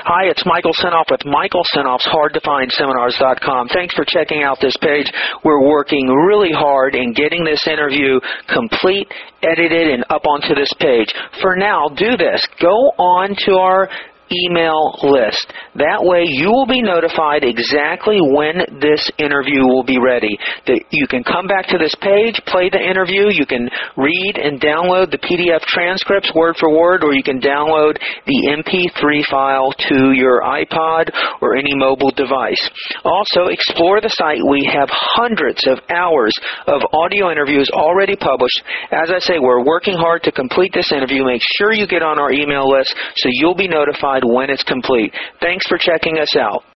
Hi, it's Michael Senoff with Michael Senoff's HardToFindSeminars.com. Thanks for checking out this page. We're working really hard in getting this interview complete, edited, and up onto this page. For now, do this. Go on to our email list. That way you will be notified exactly when this interview will be ready. You can come back to this page, play the interview, you can read and download the PDF transcripts word for word, or you can download the MP3 file to your iPod or any mobile device. Also, explore the site. We have hundreds of hours of audio interviews already published. As I say, we're working hard to complete this interview. Make sure you get on our email list so you'll be notified when it's complete. Thanks for checking us out.